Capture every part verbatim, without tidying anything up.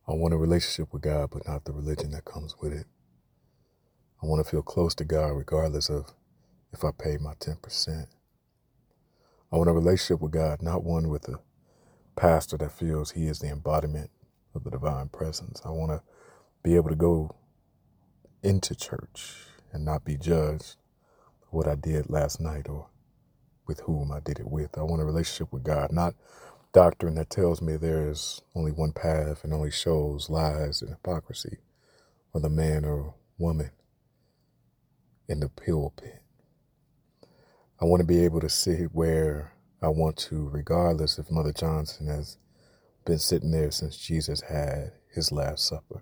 I want a relationship with God, but not the religion that comes with it. I want to feel close to God regardless of if I pay my ten percent. I want a relationship with God, not one with a pastor that feels he is the embodiment of the divine presence. I want to be able to go into church and not be judged for what I did last night or with whom I did it with. I want a relationship with God, not doctrine that tells me there is only one path and only shows lies and hypocrisy, or the man or woman in the pulpit. I want to be able to sit where I want to, regardless if Mother Johnson has been sitting there since Jesus had his Last Supper.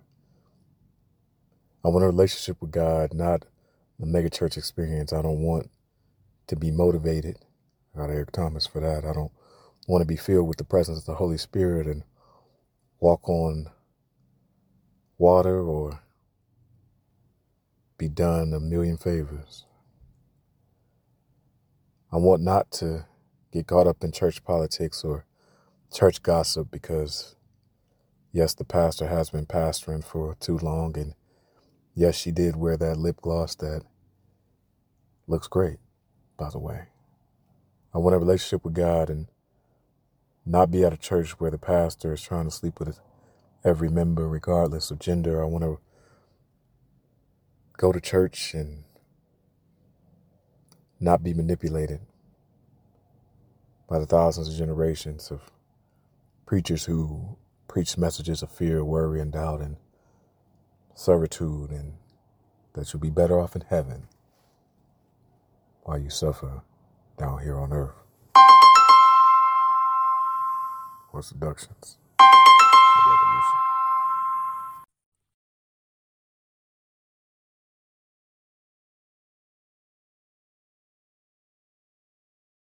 I want a relationship with God, not the megachurch experience. I don't want to be motivated. I got Eric Thomas for that. I don't want to be filled with the presence of the Holy Spirit and walk on water or be done a million favors. I want not to get caught up in church politics or church gossip because, yes, the pastor has been pastoring for too long, and yes, she did wear that lip gloss that looks great, by the way. I want a relationship with God and not be at a church where the pastor is trying to sleep with every member regardless of gender. I want to go to church and not be manipulated by the thousands of generations of preachers who preach messages of fear, worry, and doubt, and servitude, and that you'll be better off in heaven while you suffer down here on earth. Or seductions. Or revolution.